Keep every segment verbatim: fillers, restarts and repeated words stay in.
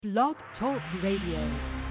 Blog Talk Radio.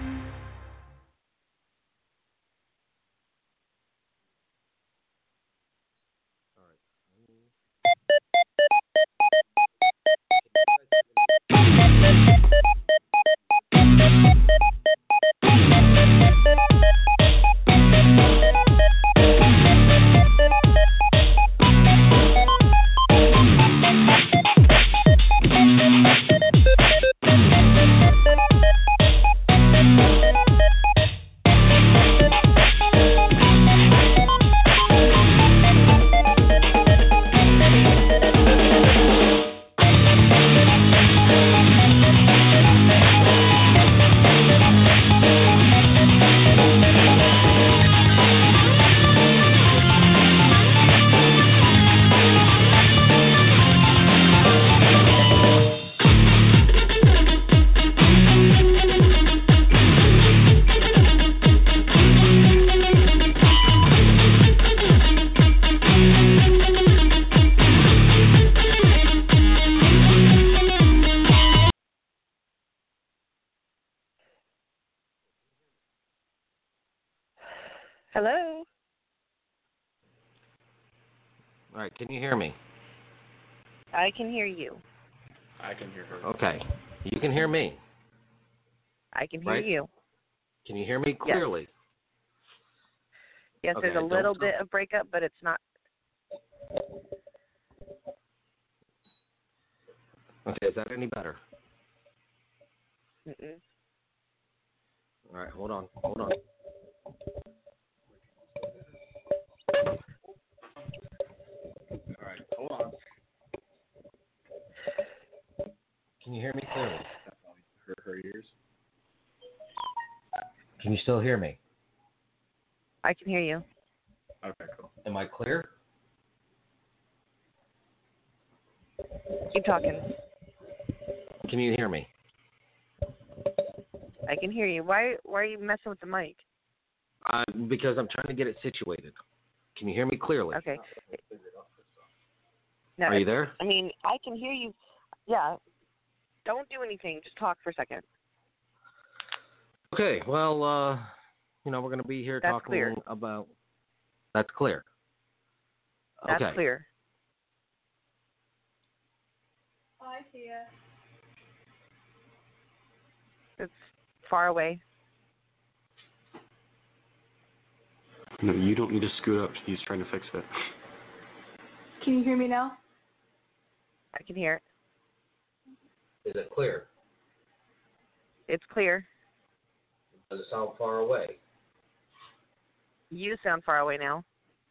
Hello? All right, can you hear me? I can hear you. I can hear her. Okay. You can hear me, I can hear right? you. Can you hear me clearly? Yes, Okay, there's a don't little talk- bit of breakup, but it's not. Okay, is that any better? Mm-mm. All right, hold on, hold on. All right, hold on. Can you hear me clearly? That's probably her, her ears. Can you still hear me? I can hear you. Okay, cool. Am I clear? Keep talking. Can you hear me? I can hear you. Why Why are you messing with the mic? Uh, because I'm trying to get it situated. Can you hear me clearly? Okay. No, Are you there? I mean, I can hear you. Yeah. Don't do anything. Just talk for a second. Okay, well, uh, you know, we're going to be here That's talking clear. about... That's clear. That's okay. clear. Hi, Tia. It's far away. No, you don't need to scoot up. He's trying to fix it. Can you hear me now? I can hear it. Is it clear? It's clear. Does it sound far away? You sound far away now.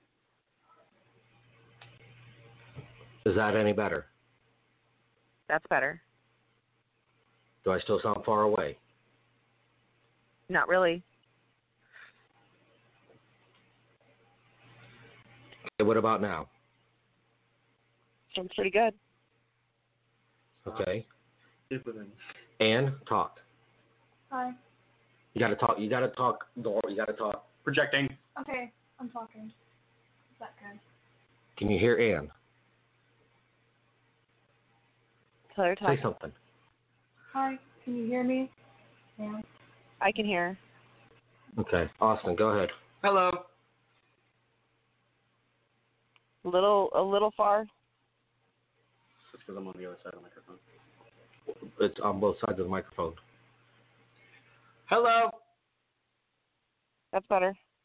Is that any better? That's better. Do I still sound far away? Not really. Okay, what about now? Sounds pretty good. Okay. Keep it in. And talk. Hi. You gotta talk. You gotta talk. Dor. You gotta talk. Projecting. Okay, I'm talking. Is that good? Can you hear Ann? Tell her to talk. Say something. Hi, can you hear me? Yeah. I can hear. Okay. Austin, go ahead. Hello. A little, a little far. That's because I'm on the other side of the microphone. It's on both sides of the microphone. Hello. That's better.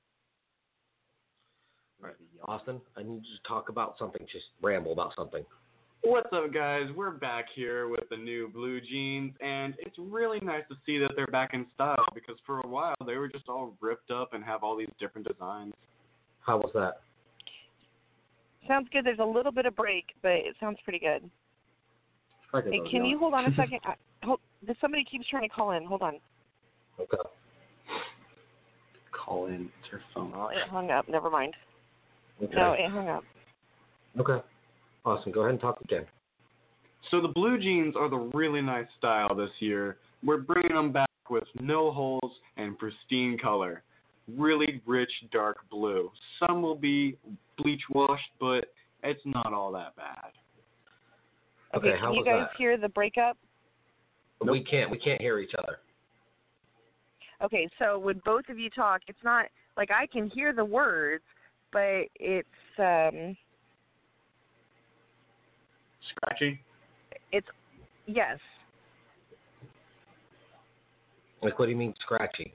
All right. Austin, I need you to talk about something. Just ramble about something. What's up, guys? We're back here with the new blue jeans, and it's really nice to see that they're back in style because for a while they were just all ripped up and have all these different designs. How was that? Sounds good. There's a little bit of break, but it sounds pretty good. I think Hey, I was can young. you hold on a second? I, hold, there's somebody keeps trying to call in. Hold on. Okay. Call in. It's her phone. Oh, it hung up. Never mind. Okay. No, it hung up. Okay. Austin, go ahead and talk again. So the blue jeans are the really nice style this year. We're bringing them back with no holes and pristine color. Really rich dark blue. Some will be bleach washed, but it's not all that bad. Okay, Okay, how can you was guys that? hear the breakup? But we can't. We can't hear each other. Okay, so when both of you talk, it's not like I can hear the words, but it's um. Scratchy? It's yes. Like, what do you mean scratchy?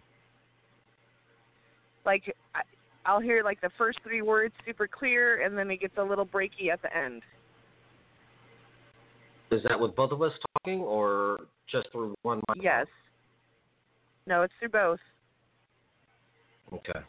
Like I, I'll hear like the first three words super clear, and then it gets a little breaky at the end. Is that with both of us talking, or just through one microphone? Yes. No, it's through both. Okay.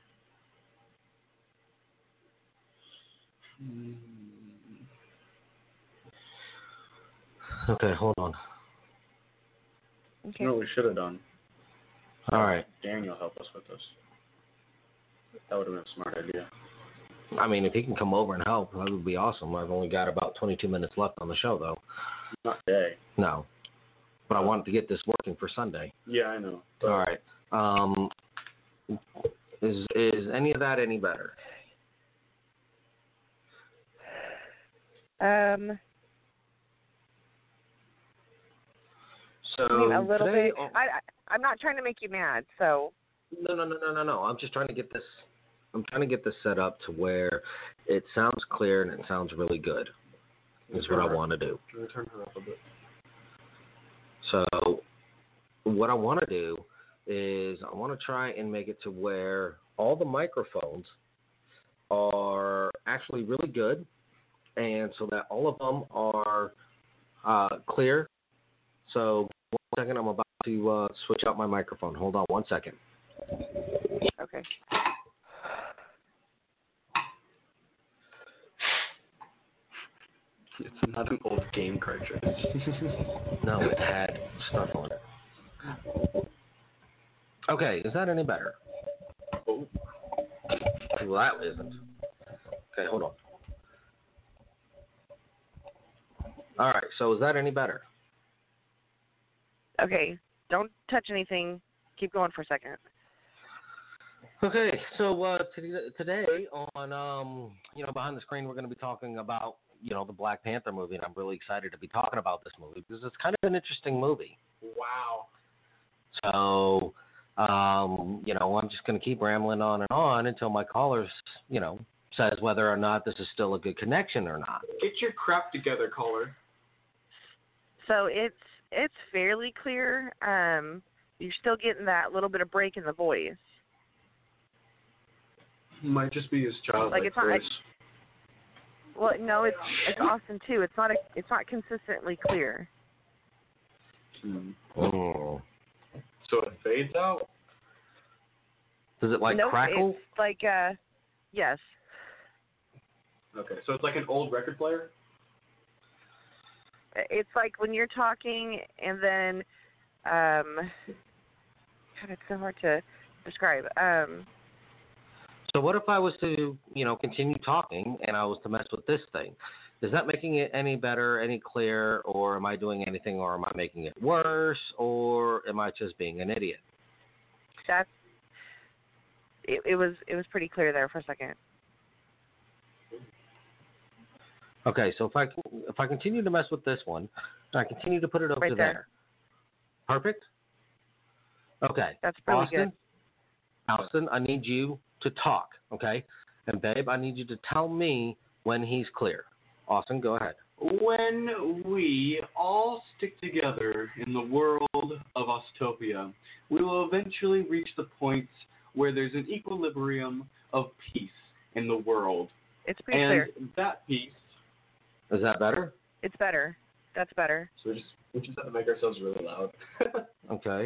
Okay, hold on. Okay. You know what we should have done? All right. Daniel help us with this. That would have been a smart idea. I mean, if he can come over and help, that would be awesome. I've only got about twenty-two minutes left on the show, though. Not today. No. But I wanted to get this working for Sunday. Yeah, I know. All right. Um, is is any of that any better? Um. So I mean, a little today, bit. I, I I'm not trying to make you mad, so. No, no, no, no, no, no. I'm just trying to get this. I'm trying to get this set up to where it sounds clear and it sounds really good. Is what I want to do. Can we turn her up a bit? So, what I want to do is I want to try and make it to where all the microphones are actually really good, and so that all of them are uh, clear. So, one second, I'm about to uh, switch out my microphone. Hold on one second. Okay. It's not an old game cartridge. No, it had stuff on it. Okay, is that any better? Oh. Well, that isn't. Okay, hold on. All right, so is that any better? Okay. Don't touch anything. Keep going for a second. Okay, so uh, t- today on um, you know Behind the Screen, we're going to be talking about you know the Black Panther movie, and I'm really excited to be talking about this movie because it's kind of an interesting movie. Wow. So, um, you know, I'm just going to keep rambling on and on until my caller, you know, says whether or not this is still a good connection or not. Get your crap together, caller. So it's it's fairly clear. Um, you're still getting that little bit of break in the voice. Might just be his childlike Like it's not. voice. Well, no, it's it's Austin too. It's not a, it's not consistently clear. Hmm. Oh. So it fades out? Does it like nope, crackle? It's like uh, yes. Okay, so it's like an old record player? It's like when you're talking and then, um, God, it's so hard to describe. Um. So what if I was to, you know, continue talking and I was to mess with this thing? Is that making it any better, any clearer, or am I doing anything, or am I making it worse, or am I just being an idiot? That's it, it was it was pretty clear there for a second. Okay, so if I if I continue to mess with this one, and I continue to put it over Right to there. there, perfect. Okay, That's really Austin, good. Austin, I need you to talk, okay? And babe, I need you to tell me when he's clear. Austin, go ahead. When we all stick together in the world of Ostopia, we will eventually reach the point where there's an equilibrium of peace in the world. It's pretty and clear. that peace. Is that better? It's better. That's better. So we just, we just have to make ourselves really loud. Okay.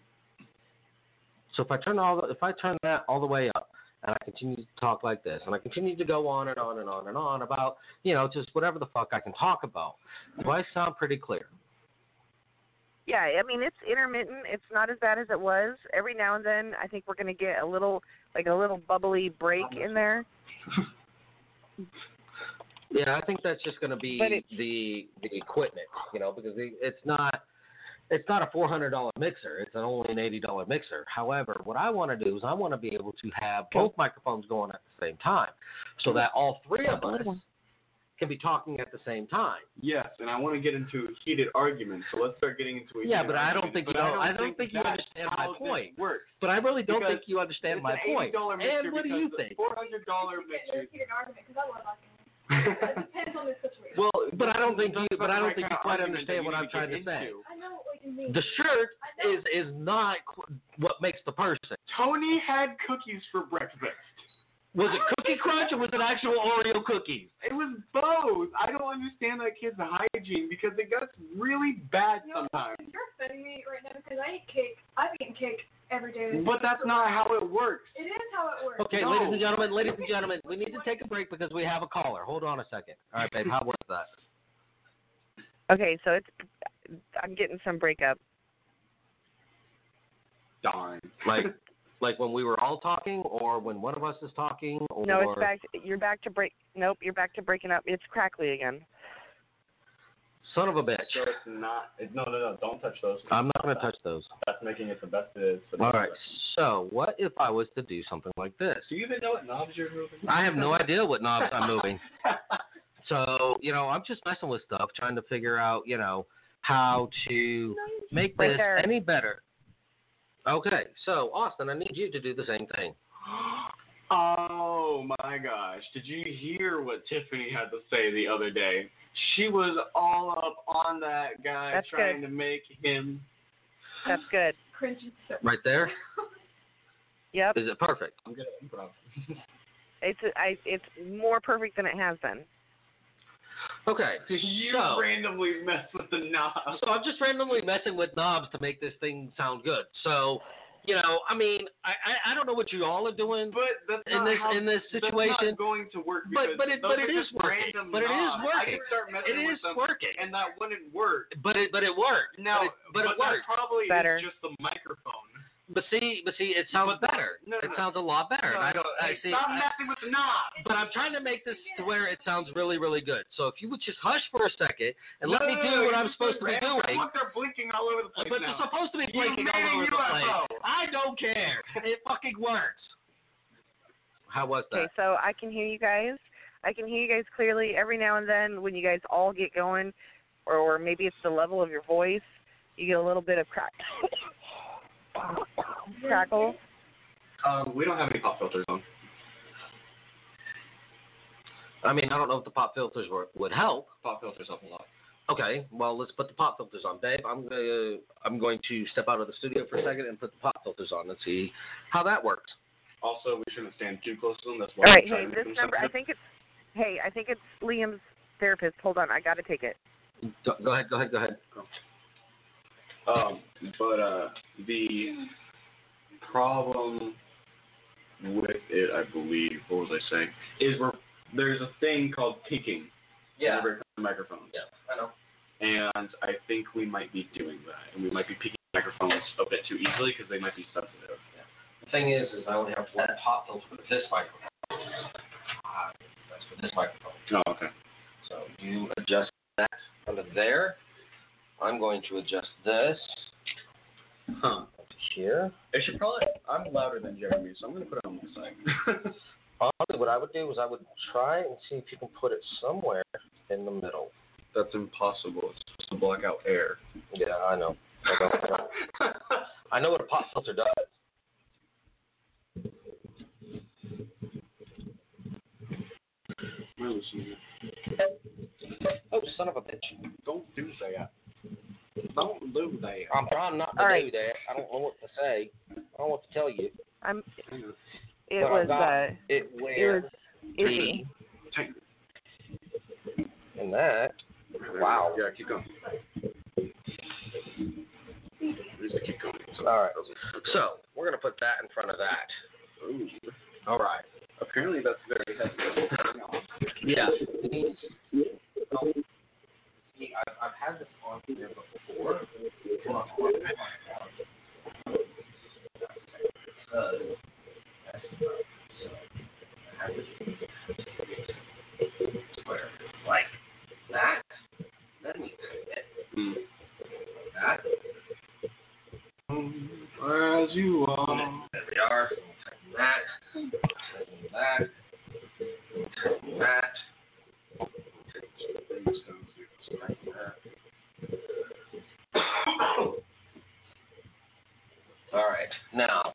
So if I turn all the, if I turn that all the way up, and I continue to talk like this, and I continue to go on and on and on and on about, you know, just whatever the fuck I can talk about, do I sound pretty clear? Yeah, I mean, it's intermittent. It's not as bad as it was. Every now and then, I think we're going to get a little, like a little bubbly break in there. Yeah, I think that's just going to be But it- the the equipment, you know, because the, it's not it's not a four hundred dollars mixer. It's only an eighty dollars mixer. However, what I want to do is I want to be able to have both microphones going at the same time, so that all three of us can be talking at the same time. Yes, and I want to get into heated arguments, so let's start getting into a Yeah, heated but I don't argument. think you But I know. I don't think you that's understand my how this point. works. But I really don't Because think you understand It's my an eighty point. dollar mixture And what do because you the think? four hundred dollar You get mixture. an argument because I love arguing. It depends on the situation. Well, But I don't think you. that's But I the don't right think you kind of quite argument that understand you what need I'm to trying get to say. into. I know what you mean. The shirt I know. is is not qu- what makes the person. Tony had cookies for breakfast. Was it Cookie Crunch or was it actual Oreo cookies? It was both. I don't understand that kid's hygiene because it gets really bad You know, sometimes. you're offending me right now because I eat cake. I've eaten cake every day. But that's not how it works. It is how it works. Okay, No. ladies and gentlemen, ladies and gentlemen, we need to take a break because we have a caller. Hold on a second. All right, babe, how was that? Okay, so it's I'm getting some breakup. Darn. Like, like when we were all talking, or when one of us is talking, or No, it's back. You're back to break. Nope, you're back to breaking up. It's crackly again. son of a bitch. So it's not. It, no, no, no. Don't touch those. I'm not going to touch those. That's making it the best it is. All right. So, what if I was to do something like this? Do you even know what knobs you're moving? I have no idea what knobs I'm moving. So, you know, I'm just messing with stuff, trying to figure out, you know, how to make Right this there. any better. Okay. So, Austin, I need you to do the same thing. Oh my gosh. Did you hear what Tiffany had to say the other day? She was all up on that guy That's trying good. to make him. That's good. Cringe and stuff. Right there? Yep. Is it perfect? I'm good at improv. It's I. It's more perfect than it has been. Okay. You so, randomly mess with the knob. so I'm just randomly messing with knobs to make this thing sound good. So, you know, I mean, I, I, I don't know what you all are doing. But that's In not this- how, in this that's situation- not going to work But- because but it- those but it are is just working. random But it is knobs. I working. could start messing It is with them, working. and that wouldn't work. But it but it worked. Now, but it, but it that worked. probably Better. is just the microphone. But see, but see, it sounds But- better. no, no, it no. sounds a lot better. and I don't. I Hey, see. Stop I- messing with the knob. but I'm trying to make this to where it sounds really, really good. So if you would just hush for a second and let me do what I'm supposed to be doing. Look, they're blinking all over the place But now. it's supposed to be You blinking made a all over the U F O. place. I don't care. It fucking works. How was that? Okay, so I can hear you guys. I can hear you guys clearly every now and then when you guys all get going, or, or maybe it's the level of your voice. You get a little bit of crack, crackle. Um, we don't have any pop filters on. I mean, I don't know if the pop filters were, would help. Pop filters help a lot. Okay, well, let's put the pop filters on. Babe, I'm gonna, I'm going to step out of the studio for a second and put the pop filters on and see how that works. Also, we shouldn't stand too close to them. That's All why right, I'm trying hey, to make this them number. I sensitive. think it's. Hey, I think it's Liam's therapist. Hold on, I got to take it. Go, go ahead, go ahead, go ahead. Um, but uh, the problem with it, I believe, what was I saying, is we're, there's a thing called peaking. Yeah. Whenever it comes to microphones. Yeah, I know. And I think we might be doing that, and we might be peaking microphones a bit too easily because they might be sensitive. The thing is, is I only have one pop filter for this microphone. Ah, That's for this microphone. Oh, okay. So you adjust that under there. I'm going to adjust this Huh. to here. It should probably. I'm louder than Jeremy, so I'm gonna put it on my side. Honestly, what I would do is I would try and see if you can put it somewhere in the middle. That's impossible. It's supposed to block out air. Yeah, I know. I know, I know. I know what a pop filter does. We're listening. Oh, son of a bitch. Don't do that. Don't do that. I'm trying not to All do right. that. I don't know what to say. I don't know what to tell you. I'm. Hang on. It But I was. got Uh, It it where was itchy. Tank. and that. Wow. Yeah, keep going. Just keep going. So, All right. So we're gonna put that in front of that. Ooh. All right. Apparently that's very heavy. Yeah. These, oh, see, I've, I've had this on here before. Uh, like that. Then we do it. Mm. That. As you are. There we are. Tighten that. Tighten that. Tighten that. All right. Now.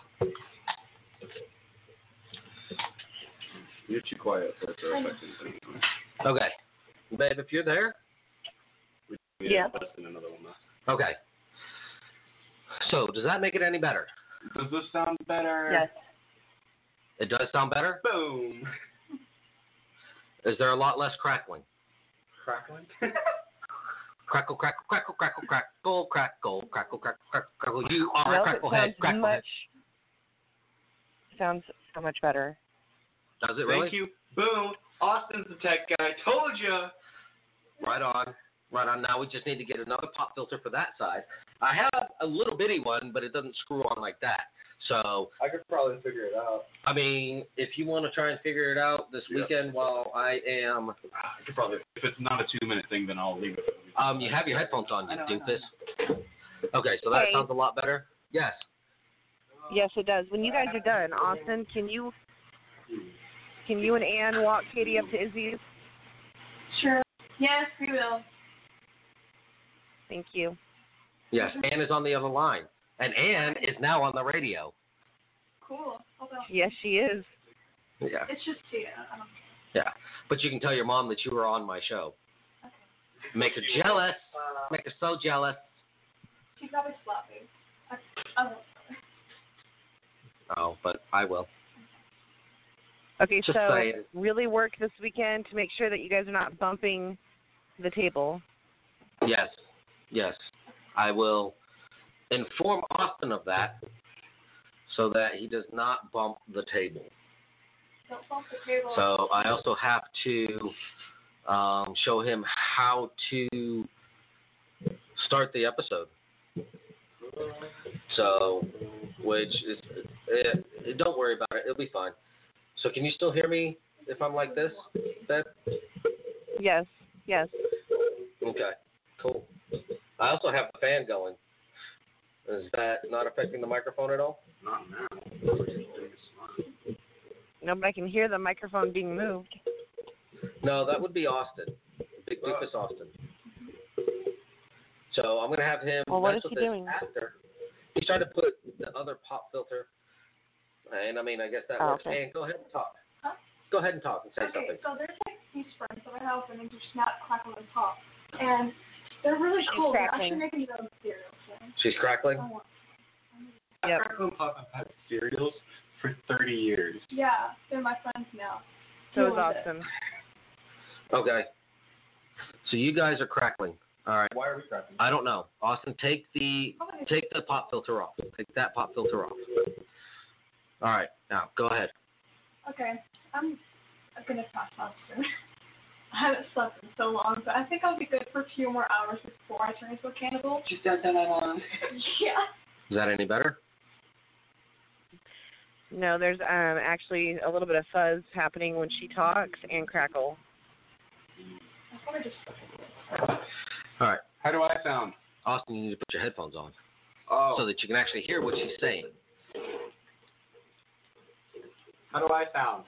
You're too quiet for a second. Okay. Babe, if you're there. Yeah. In another one, though. Okay. So, does that make it any better? Does this sound better? Yes. It does sound better? Boom. Is there a lot less crackling? Crackling? Crackle, crackle, crackle, crackle, crackle, crackle, crackle, crackle, crackle, crackle. You are Nope, a it cracklehead, sounds cracklehead. much, sounds so much better. Does it really? Thank you. Boom. Austin's the tech guy. Told you. Right on. Right on. Now we just need to get another pop filter for that side. I have a little bitty one, but it doesn't screw on like that. So, I could probably figure it out. I mean, if you want to try and figure it out this Yep. weekend while I am, I could probably. If it's not a two-minute thing, then I'll leave it. um, you have your headphones on, you I know, I know, doofus. Okay, so that Hey. sounds a lot better. Yes. Yes, it does. When you guys are done, Austin, can you can you and Ann walk Katie up to Izzy's? Sure. Yes, we will. Thank you. Yes, Ann is on the other line. And Ann is now on the radio. Cool. Hold on. Yes, she is. Yeah. It's just Tia. I don't Yeah. But you can tell your mom that you were on my show. Okay. Make her jealous. Make her so jealous. She's probably slapping. I, I won't tell her. Oh, but I will. Okay, Just so saying. really work this weekend to make sure that you guys are not bumping the table. Yes. Yes. I will inform Austin of that so that he does not bump the table. Don't bump the table. So I also have to um, show him how to start the episode. So, which is, eh, don't worry about it. It'll be fine. So can you still hear me if I'm like this, Beth? Yes, yes. Okay, cool. I also have the fan going. Is that not affecting the microphone at all? Not now. No, but I can hear the microphone being moved. No, that would be Austin. Big Doofus Austin. So I'm going to have him Well, what mess is with he this doing? after. He's trying to put the other pop filter. And, I mean, I guess that Oh, works. okay. And go ahead and talk. Huh? Go ahead and talk and say Okay, something. so there's like these springs that I have and they just snap, crackle, and pop. And they're really She's cool. They're crackling. actually making their own cereal. So She's crackling? I want- Yep. Crackle and Pop have had cereals for thirty years. Yeah, they're my friends now. So Deal is with it. Austin. Okay. So you guys are crackling. All right. Why are we cracking? I don't know. Austin, take the take the pop filter off. Take that pop filter off. All right. Now, go ahead. Okay, I'm, I'm gonna pass out soon. I haven't slept in so long, but I think I'll be good for a few more hours before I turn into a cannibal. Just that that on. Yeah. Is that any better? No, there's um actually a little bit of fuzz happening when she talks and crackle. I thought I just. All right. How do I sound? Austin, you need to put your headphones on Oh. so that you can actually hear what she's saying. How do I sound?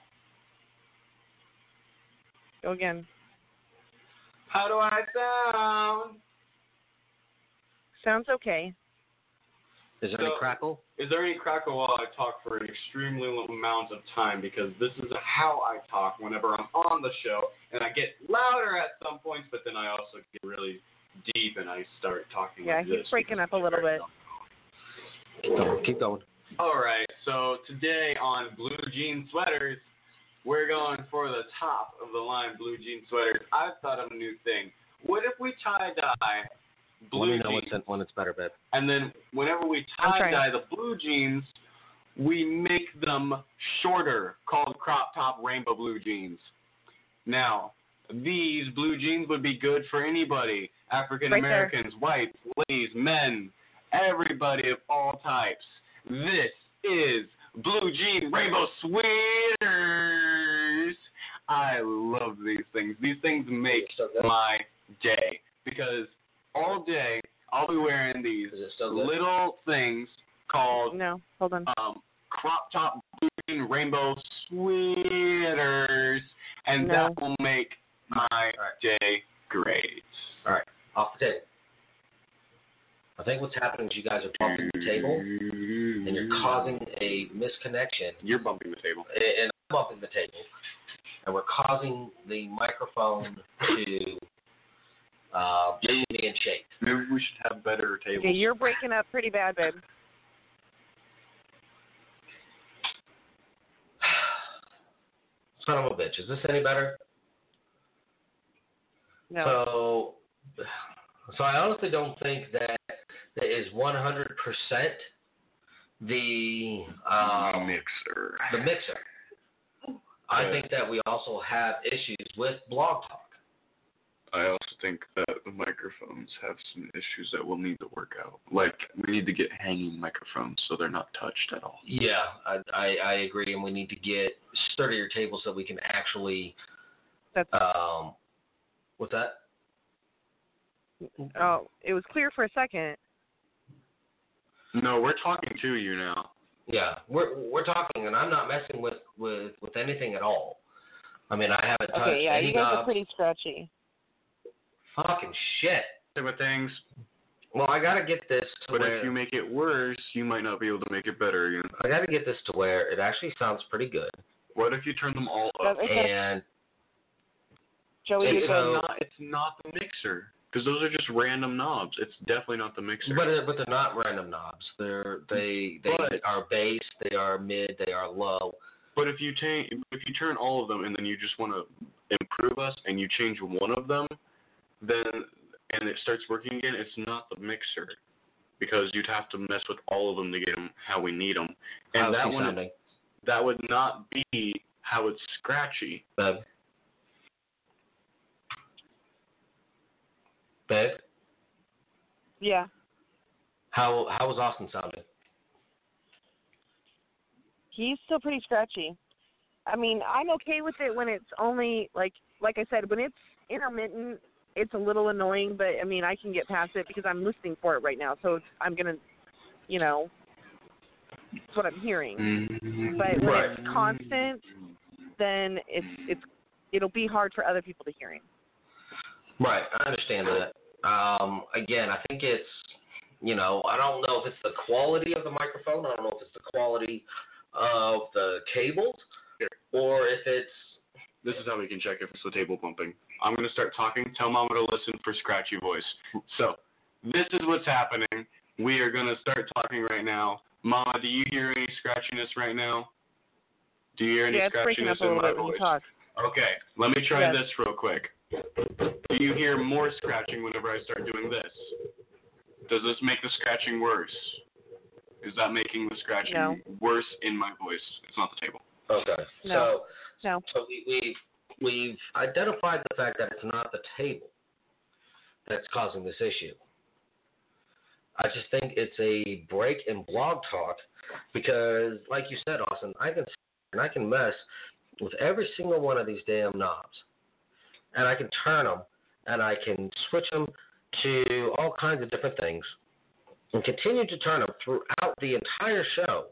Go again. How do I sound? Sounds okay. Is there So- any crackle? Is there any crackle while I talk for an extremely long amount of time? Because this is how I talk whenever I'm on the show, and I get louder at some points, but then I also get really deep and I start talking Yeah, like he's this. breaking up a little bit. Keep going. Keep going. All right, so today on Blue Jean Sweaters, we're going for the top of the line blue jean sweaters. I've thought of a new thing. What if we tie-dye blue Let me know jeans, when it's, when it's better, babe. and then whenever we I'm trying. tie-dye the blue jeans, we make them shorter, called crop top rainbow blue jeans. Now, these blue jeans would be good for anybody, African Americans, whites, ladies, men, everybody of all types. This is Blue Jean Rainbow Sweaters. I love these things. These things make Still good? my day because all day I'll be wearing these Is it still good? little things called No, hold on. um, crop top blue jean rainbow sweaters, and No. that will make my day great. All right. Off the table. I think what's happening is you guys are bumping the table, and causing a misconnection. You're bumping the table. And I'm bumping the table. And we're causing the microphone to uh, be in shape. Maybe we should have better tables. Okay, you're breaking up pretty bad, babe. Son of a bitch. Is this any better? No. So, so I honestly don't think that that is one hundred percent the um, mixer. The mixer. I think that we also have issues with Blog Talk. I also think that the microphones have some issues that we'll need to work out. Like, we need to get hanging microphones so they're not touched at all. Yeah, I, I, I agree, and we need to get sturdier tables so we can actually. That's. Um, what's that? Oh, it was clear for a second. No, we're talking to you now. Yeah, we're we're talking, and I'm not messing with, with, with anything at all. I mean, I haven't touched Okay, yeah, any you guys knobs. are pretty scratchy. Fucking shit. With things. Well, I gotta get this to But where. if you make it worse, you might not be able to make it better again. I gotta get this to where it actually sounds pretty good. What if you turn them all up? And Joey, and you're so, going. not, it's not the mixer. Because those are just random knobs. It's definitely not the mixer. But but they're not random knobs. They're they they But- are bass. They are mid. They are low. But if you ta- if you turn all of them and then you just want to improve us and you change one of them, then and it starts working again, it's not the mixer, because you'd have to mess with all of them to get them how we need them, and How's that he one sounding? that would not be how it's scratchy. Bev. Bev. Yeah. How how was Austin sounding? He's still pretty scratchy. I mean, I'm okay with it when it's only like like I said, when it's intermittent, it's a little annoying, but I mean, I can get past it because I'm listening for it right now. So it's, I'm gonna, you know, that's what I'm hearing. Mm-hmm. But when Right. it's constant, then it's it's it'll be hard for other people to hear him. Right, I understand that. Um, again, I think it's, you know, I don't know if it's the quality of the microphone. I don't know if it's the quality of the cables, or if it's. This is how we can check if it's the table bumping. I'm going to start talking. Tell Mama to listen for scratchy voice. So, this is what's happening. We are going to start talking right now. Mama, do you hear any scratchiness right now? Do you hear any Yeah, it's breaking scratchiness up a in little my bit when you voice? talk. Okay, let me try Yes. this real quick. Do you hear more scratching whenever I start doing this? Does this make the scratching worse? Is that making the scratching No. worse in my voice? It's not the table. Okay. No. So, No. so we, we, we've identified the fact that it's not the table that's causing this issue. I just think it's a break in Blog Talk because, like you said, Austin, I can and I can mess with every single one of these damn knobs, and I can turn them, and I can switch them to all kinds of different things, and continue to turn them throughout the entire show.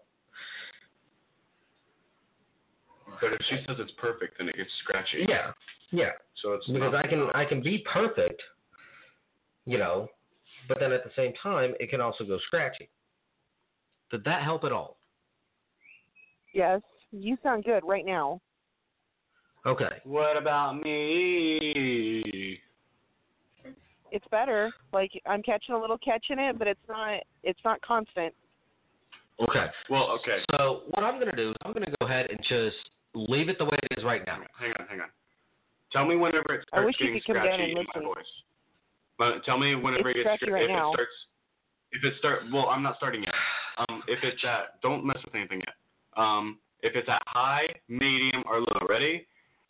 But if she says it's perfect, then it gets scratchy. Yeah, yeah. So it's Because not I can I can be perfect, you know, but then at the same time it can also go scratchy. Did that help at all? Yes, you sound good right now. Okay. What about me? It's better. Like I'm catching a little catch in it, but it's not it's not constant. Okay. Well, okay. So what I'm gonna do is I'm gonna go ahead and just leave it the way it is right now. Hang on, hang on. Tell me whenever it I starts wish you getting could come down scratchy and in my listen. voice. But tell me whenever It's it gets scratchy scra- right if now. it starts. If it start, well, I'm not starting yet. Um, if it's at, don't mess with anything yet. Um, if it's at high, medium, or low, ready?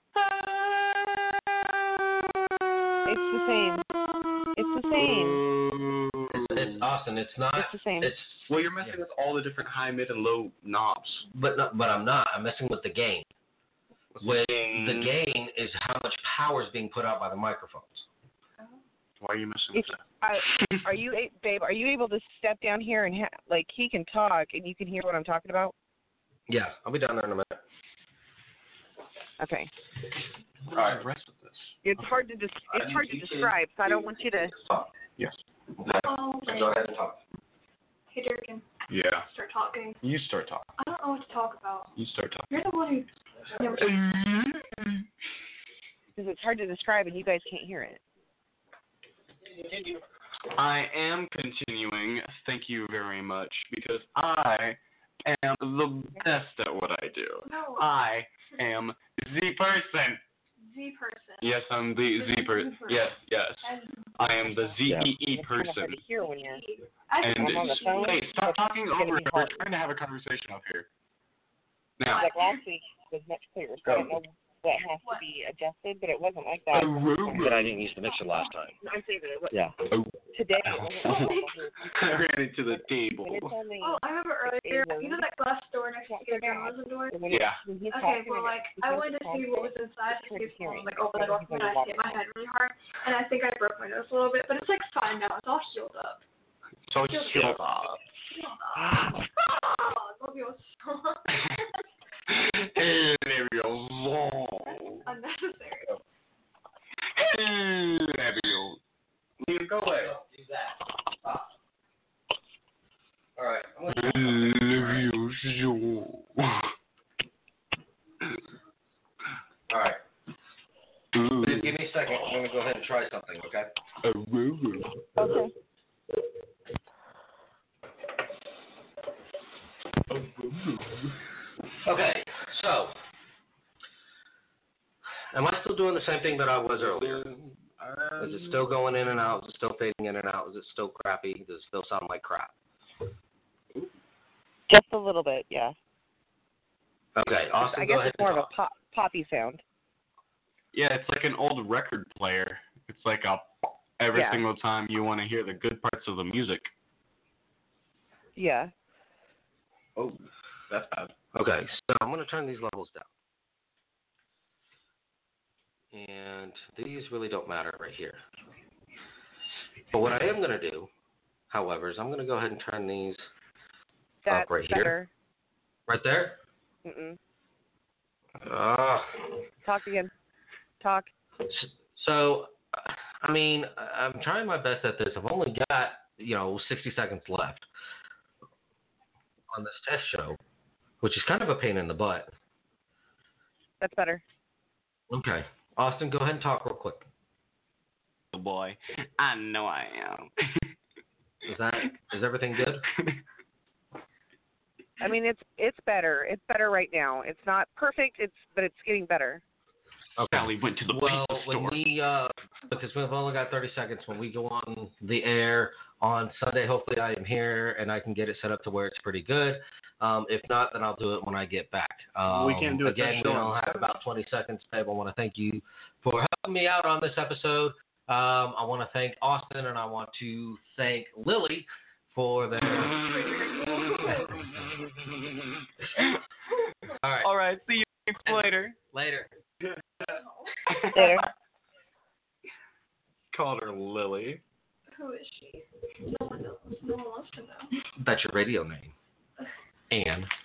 It's the same. It's the same. It's, it's Austin. It's not. It's the same. It's Well, you're messing with all the different high, mid, and low knobs. but not, but I'm not. I'm messing with the gain. With the gain is how much power is being put out by the microphones. Why are you messing If with that? I, are you, a- babe? Are you able to step down here and ha- like he can talk and you can hear what I'm talking about? Yeah, I'll be down there in a minute. Okay. All right, rest of this. It's hard to des- it's hard to describe, so I don't want you to. Yes. Oh, Go ahead and talk. hey, Durkin, Yeah. start talking. You start talking. I don't know what to talk about. You start talking. You're the one who never. Because it's hard to describe and you guys can't hear it. I am continuing. Thank you very much, because I am the best at what I do. No. I am the person. Z person. Yes, I'm the Z person. Yes, yes. I am the Z E E It's kind of hard person. to hear when you're. I And I'm on the phone. hey, stop talking It's gonna over be it. We're hard. trying to have a conversation up here. Now. Like last week was much clearer, so I don't know what has to be adjusted, but it wasn't like that. But I didn't use the mixer last time. I'm saying that it was. Yeah. Today, it wasn't like that. I ran into the table. When it's only, Oh, I remember earlier. You know that glass door next to your journalism door? when Yeah. When he's Okay, talking well, and like, it's I wanted to see what was inside to see if someone like open the door for me, and I hit my head really hard, and I think I broke my nose a little bit, but it's like fine now. It's all healed up. So shut up. Healed up. Oh, love you so much. Hey, there we go. Long. Unnecessary. Hey, there we go. Liam, go away. Do that. Stop. All right. I'm gonna All right. Give me a second. I'm going to go ahead and try something, okay? Okay. Okay, so, am I still doing the same thing that I was earlier? Is it still going in and out? Is it still fading in and out? Is it still crappy? Does it still sound like crap? Just a little bit, yeah. Okay, Austin, I guess go ahead it's more and of a pop, poppy sound. Yeah, it's like an old record player. It's like a every Yeah. single time you want to hear the good parts of the music. Yeah. Oh, that's bad. Okay, so I'm going to turn these levels down. And these really don't matter right here. But what I am going to do, however, is I'm going to go ahead and turn these That's up right better. here. Right there? Mm-mm. Ah. Talk again. Talk. So, I mean, I'm trying my best at this. I've only got, you know, sixty seconds left on this test show, which is kind of a pain in the butt. That's better. Okay. Austin, go ahead and talk real quick. Oh boy, I know I am. Is that is everything good? I mean, it's it's better. It's better right now. It's not perfect. It's but it's getting better. Okay. Sally went to the Well, pizza when store. we uh, because we've only got thirty seconds. When we go on the air on Sunday, hopefully I am here and I can get it set up to where it's pretty good. Um, if not, then I'll do it when I get back. Um, We can't do it again. this We show only on have about twenty seconds, babe. I want to thank you for helping me out on this episode. Um, I want to thank Austin and I want to thank Lily for their. All right. All right, see you later. Later. There. Called her Lily. Who is she? No one knows. No one wants to know. That's your radio name. And